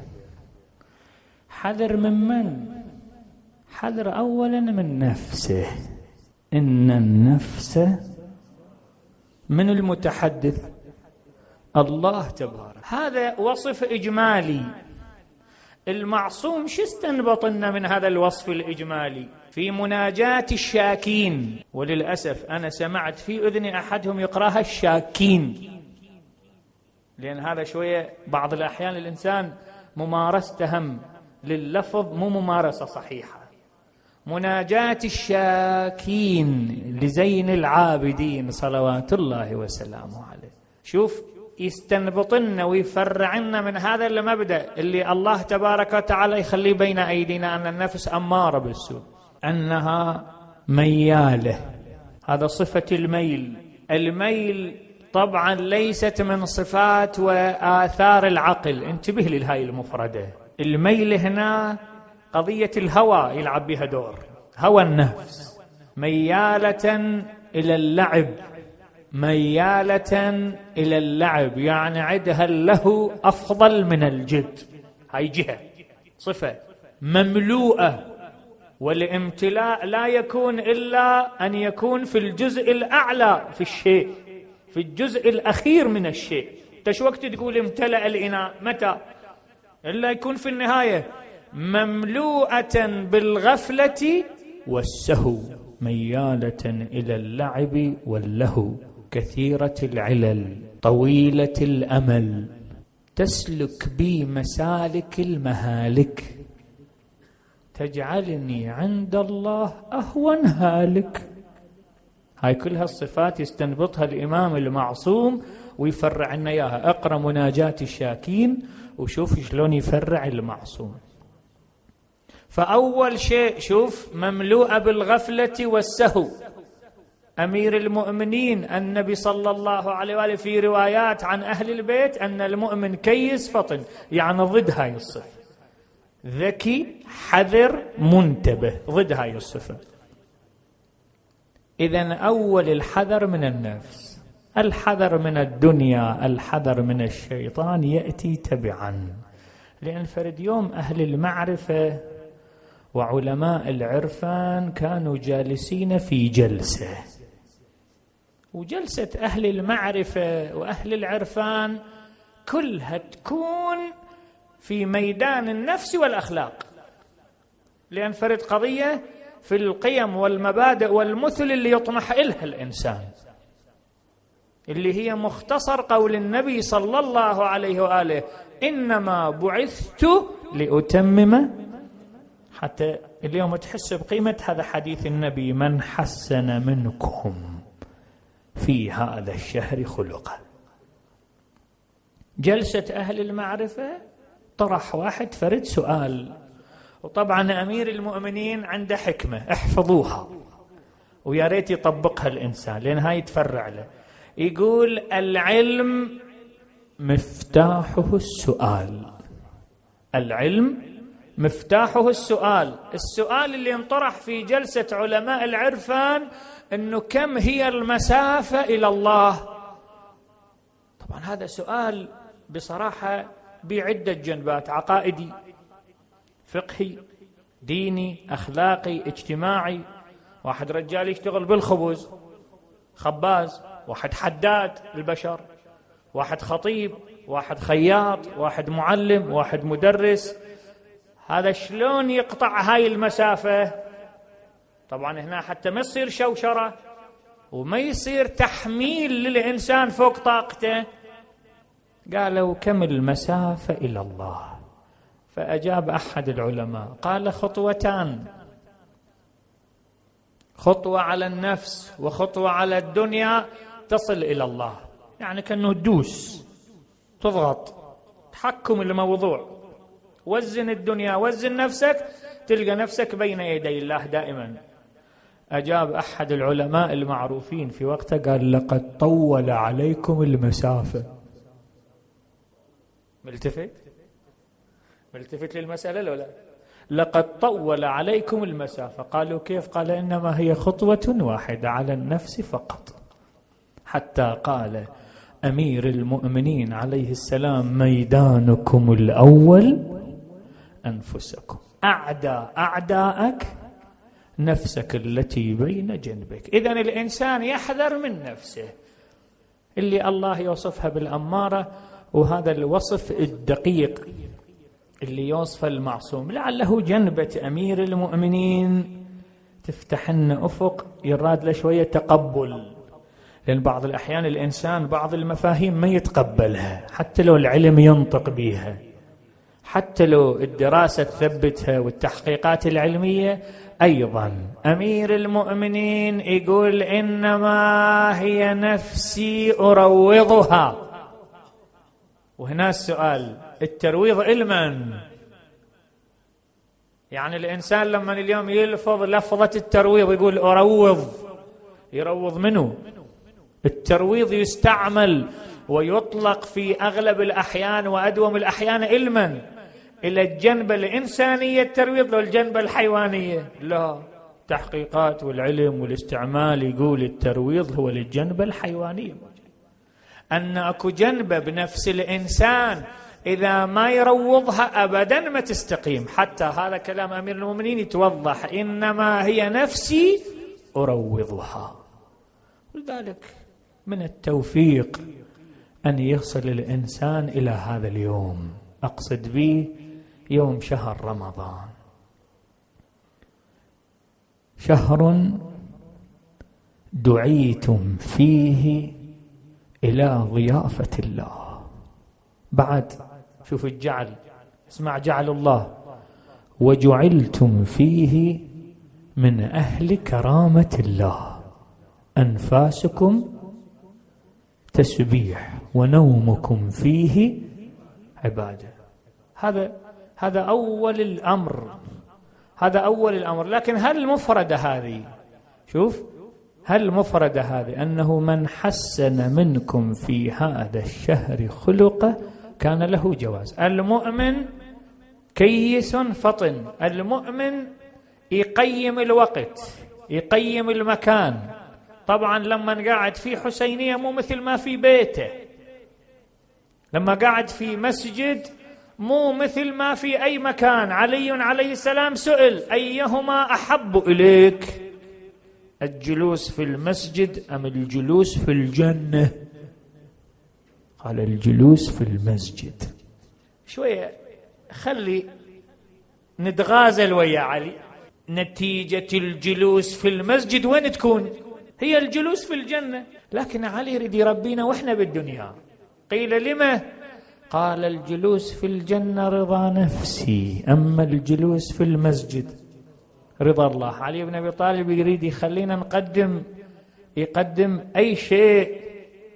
حذر من من؟ حذر أولا من نفسه. إن النفس من المتحدث الله تبارك. هذا وصف إجمالي. المعصوم شو استنبطنا من هذا الوصف الإجمالي؟ في مناجاة الشاكين، وللأسف أنا سمعت في أذني أحدهم يقراها الشاكين، لأن هذا شوية بعض الأحيان الإنسان ممارسة هم لللفظ مو ممارسة صحيحة. مناجاة الشاكين لزين العابدين صلوات الله وسلامه عليه. شوف يستنبطنا ويفرعنا من هذا المبدأ اللي الله تبارك وتعالى يخليه بين أيدينا، أن النفس أمارة بالسوء، أنها ميالة. هذا صفة الميل. الميل طبعا ليست من صفات وآثار العقل، انتبه لهاي المفردة. الميل هنا قضية الهوى يلعب بها دور، هوى النفس، ميالة إلى اللعب، ميالة إلى اللعب يعني عدها له أفضل من الجد. هاي جهة، صفة مملوءة. والامتلاء لا يكون إلا أن يكون في الجزء الأعلى في الشيء، في الجزء الأخير من الشيء. تش وقت تقول امتلأ الإناء؟ متى؟ إلا يكون في النهاية مملوءة بالغفلة والسهو، ميالة إلى اللعب واللهو، كثيرة العلل، طويلة الأمل، تسلك بي مسالك المهالك، تجعلني عند الله أهون هالك. هاي كلها الصفات يستنبطها الإمام المعصوم ويفرع لنا إياها. اقرأ مناجاة الشاكين وشوف شلون يفرع المعصوم. فأول شيء شوف مملوءة بالغفلة والسهو. أمير المؤمنين النبي صلى الله عليه وآله في روايات عن أهل البيت أن المؤمن كيس فطن، يعني ضد هاي الصفة. ذكي، حذر، منتبه، ضد هاي الصفة. إذن أول الحذر من النفس، الحذر من الدنيا، الحذر من الشيطان يأتي تبعا. لأن فرد يوم أهل المعرفة وعلماء العرفان كانوا جالسين في جلسة، وجلسة أهل المعرفة وأهل العرفان كلها تكون في ميدان النفس والأخلاق. لأن فرد قضية في القيم والمبادئ والمثل اللي يطمح إلها الإنسان، اللي هي مختصر قول النبي صلى الله عليه وآله: إنما بعثت لأتمم. حتى اليوم تحس بقيمة هذا حديث النبي: من حسن منكم في هذا الشهر خلقه. جلسة أهل المعرفة طرح واحد فرد سؤال، وطبعا أمير المؤمنين عنده حكمة احفظوها ويا ريت يطبقها الإنسان، لأن هاي تفرع له. يقول العلم مفتاحه السؤال. العلم مفتاحه السؤال. السؤال اللي انطرح في جلسة علماء العرفان أنه كم هي المسافة إلى الله. طبعا هذا سؤال بصراحة بعدة جنبات، عقائدي، فقهي، ديني، أخلاقي، اجتماعي. واحد رجال يشتغل بالخبز خباز، واحد حداد البشر، واحد خطيب، واحد خياط، واحد معلم، واحد مدرس. هذا شلون يقطع هاي المسافة؟ طبعا هنا حتى ما يصير شوشرة وما يصير تحميل للإنسان فوق طاقته. قالوا كم المسافة إلى الله؟ فأجاب أحد العلماء قال خطوتان، خطوة على النفس وخطوة على الدنيا تصل إلى الله. يعني كأنه تدوس تضغط تحكم الموضوع، وزن الدنيا وزن نفسك تلقى نفسك بين يدي الله دائما. أجاب أحد العلماء المعروفين في وقته قال لقد طول عليكم المسافة. ملتفت ملتفت للمسألة لو لا؟ لقد طول عليكم المسافة. قالوا كيف؟ قال إنما هي خطوة واحدة على النفس فقط. حتى قال أمير المؤمنين عليه السلام ميدانكم الأول أنفسكم. أعدى أعداءك نفسك التي بين جنبك. إذن الإنسان يحذر من نفسه اللي الله يوصفها بالأمارة، وهذا الوصف الدقيق اللي يوصف المعصوم. لعله جنبة أمير المؤمنين تفتح لنا أفق يراد له شوية تقبل، لأن بعض الأحيان الإنسان بعض المفاهيم ما يتقبلها حتى لو العلم ينطق بها، حتى لو الدراسة تثبتها والتحقيقات العلمية. أيضا أمير المؤمنين يقول إنما هي نفسي أروضها. وهنا السؤال، الترويض علما، يعني الإنسان لما اليوم يلفظ لفظة الترويض يقول أروض، يروض منه. الترويض يستعمل ويطلق في أغلب الأحيان وأدوم الأحيان علما إلى الجنبة الإنسانية الترويض، لو الجنبة الحيوانية لا. تحقيقات والعلم والاستعمال يقول الترويض هو للجنبة الحيوانية، أن أكو جنبة بنفس الإنسان إذا ما يروضها أبدا ما تستقيم. حتى هذا كلام أمير المؤمنين يتوضح، إنما هي نفسي أروضها. ولذلك من التوفيق أن يصل الإنسان إلى هذا اليوم، أقصد به يوم شهر رمضان، شهر دعيتم فيه إلى ضيافة الله. بعد شوف الجعل، اسمع جعل الله، وجعلتم فيه من أهل كرامة الله، أنفاسكم تسبيح ونومكم فيه عبادة. هذا هذا أول الأمر، هذا أول الأمر. لكن هل المفردة هذه، شوف هل المفردة هذه أنه من حسن منكم في هذا الشهر خلقه كان له جواز. المؤمن كيس فطن، المؤمن يقيم الوقت، يقيم المكان. طبعا لما قاعد في حسينية مو مثل ما في بيته، لما قاعد في مسجد مو مثل ما في أي مكان. علي عليه السلام سئل أيهما أحب إليك، الجلوس في المسجد أم الجلوس في الجنة؟ قال الجلوس في المسجد. شوية خلي نتغازل ويا علي، نتيجة الجلوس في المسجد وين تكون؟ هي الجلوس في الجنة. لكن علي يريد يربينا وإحنا بالدنيا. قيل لما؟ قال الجلوس في الجنة رضا نفسي، أما الجلوس في المسجد رضا الله. علي بن أبي طالب يريد يخلينا نقدم يقدم أي شيء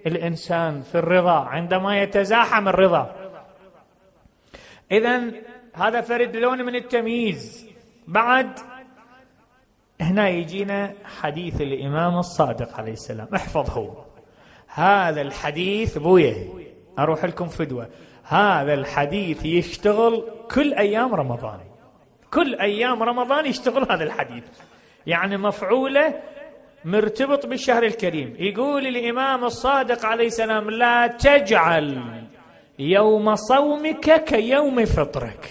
الإنسان في الرضا عندما يتزاحم الرضا. إذن هذا فرد لون من التمييز. بعد هنا يجينا حديث الإمام الصادق عليه السلام، احفظه هذا الحديث بويه، أروح لكم فدوة، هذا الحديث يشتغل كل أيام رمضان، كل أيام رمضان يشتغل هذا الحديث، يعني مفعولة مرتبط بالشهر الكريم. يقول الإمام الصادق عليه السلام: لا تجعل يوم صومك كيوم فطرك.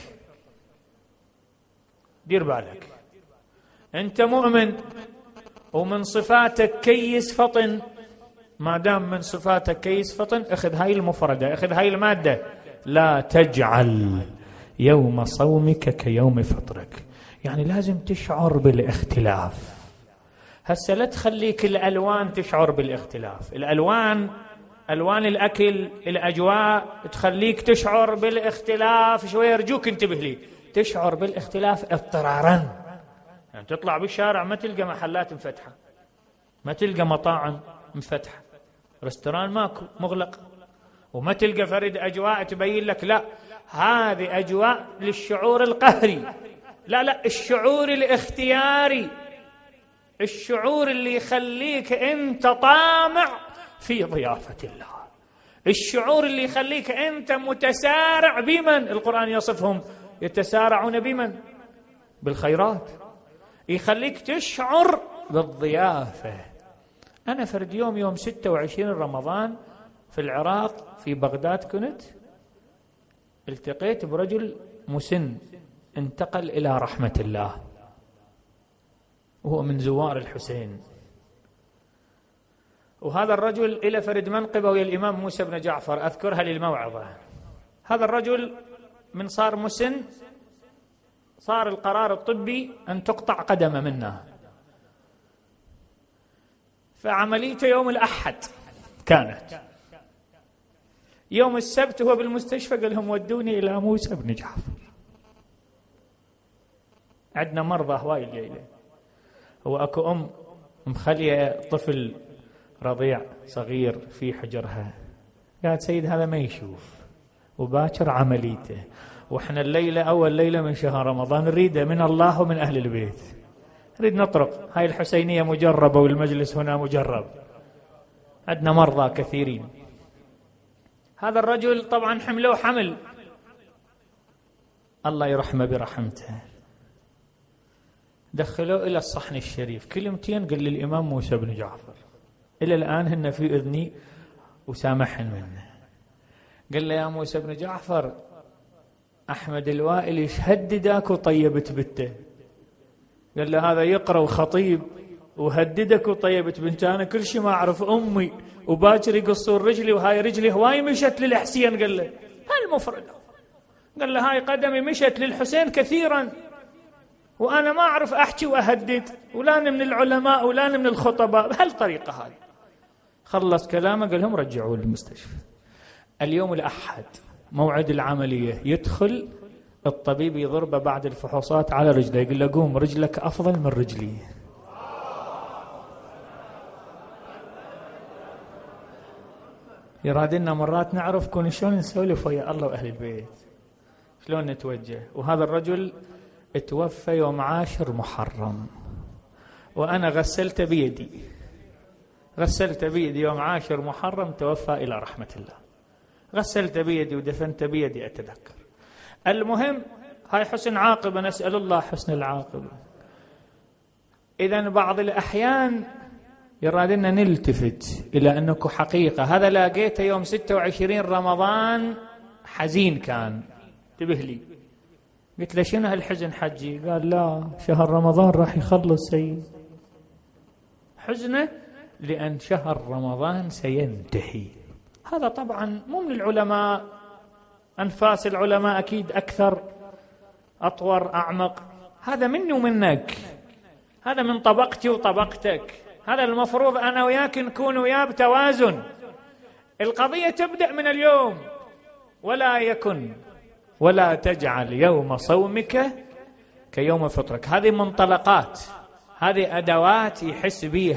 دير بالك، أنت مؤمن ومن صفاتك كيس فطن، ما دام من صفاتك كيس فطن اخذ هاي المفردة، اخذ هاي المادة، لا تجعل يوم صومك كيوم فطرك، يعني لازم تشعر بالاختلاف. هسه لا تخليك الألوان تشعر بالاختلاف، الألوان ألوان الأكل الأجواء تخليك تشعر بالاختلاف شوية، أرجوك انتبه لي، تشعر بالاختلاف اضطرارا. يعني تطلع بالشارع ما تلقى محلات مفتحة، ما تلقى مطاعم مفتحة، رستوران ماكو مغلق، وما تلقى فرد أجواء تبين لك لا هذه أجواء للشعور القهري، لا لا الشعور الاختياري، الشعور اللي يخليك أنت طامع في ضيافة الله، الشعور اللي يخليك أنت متسارع بمن القرآن يصفهم يتسارعون بمن بالخيرات، يخليك تشعر بالضيافة. أنا فرد يوم يوم ستة وعشرين رمضان في العراق في بغداد كنت، التقيت برجل مسن انتقل إلى رحمة الله وهو من زوار الحسين، وهذا الرجل إلى فرد منقبة ويا الإمام موسى بن جعفر أذكرها للموعظة. هذا الرجل من صار مسن صار القرار الطبي أن تقطع قدمه منه، فعمليته يوم الأحد كانت، يوم السبت هو بالمستشفى قال لهم ودوني إلى موسى بن جعفر، عندنا مرضى هواي الليلة. هو أكو أم مخلية طفل رضيع صغير في حجرها، قالت سيد هذا ما يشوف وباكر عمليته، وإحنا الليلة أول ليلة من شهر رمضان نريده من الله ومن أهل البيت، نريد نطرق، هاي الحسينية مجربة والمجلس هنا مجرب، عندنا مرضى كثيرين. هذا الرجل طبعا حمله حمل، الله يرحمه برحمته، دخلوه إلى الصحن الشريف، كلمتين قال للإمام موسى بن جعفر إلى الآن هن في أذني وسامحن منه. قال له يا موسى بن جعفر أحمد الوائل يهددك وطيبت بنته، قال له هذا يقرأ وخطيب وهددك وطيبت بنته، أنا كل شيء ما أعرف أمي وباكر يقصون رجلي وهاي رجلي هواي مشت للحسين، قال له هالمفردة، قال له هاي قدمي مشت للحسين كثيرا وأنا ما أعرف أحكي وأهدد، ولان من العلماء ولان من الخطباء بهالطريقة هذه. خلص كلامه قال لهم رجعوه للمستشفى. اليوم الأحد موعد العملية، يدخل الطبيب يضربه بعد الفحوصات على رجله، يقول له قوم رجلك أفضل من رجلي. يرادنا مرات نعرف كون شلون نسولف ويا الله وأهل البيت، شلون نتوجه. وهذا الرجل اتوفى يوم عاشر محرم، وأنا غسلت بيدي، غسلت بيدي يوم عاشر محرم توفى إلى رحمة الله، غسلت بيدي ودفنت بيدي أتذكر. المهم هاي حسن عاقبة، نسأل الله حسن العاقبة. إذن بعض الأحيان يرادنا نلتفت إلى أنك حقيقة هذا لاقيته يوم ستة وعشرين رمضان حزين كان، انتبه لي. قلت له شنو هالحزن حجي؟ قال لا شهر رمضان راح يخلص سيد. حزنه لأن شهر رمضان سينتهي. هذا طبعا مو من العلماء، أنفاس العلماء أكيد أكثر أطور أعمق، هذا مني ومنك، هذا من طبقتي وطبقتك، هذا المفروض أنا وياك نكون وياه بتوازن. القضية تبدأ من اليوم، ولا يكن ولا تجعل يوم صومك كيوم فطرك. هذه منطلقات، هذه أدوات يحس بيها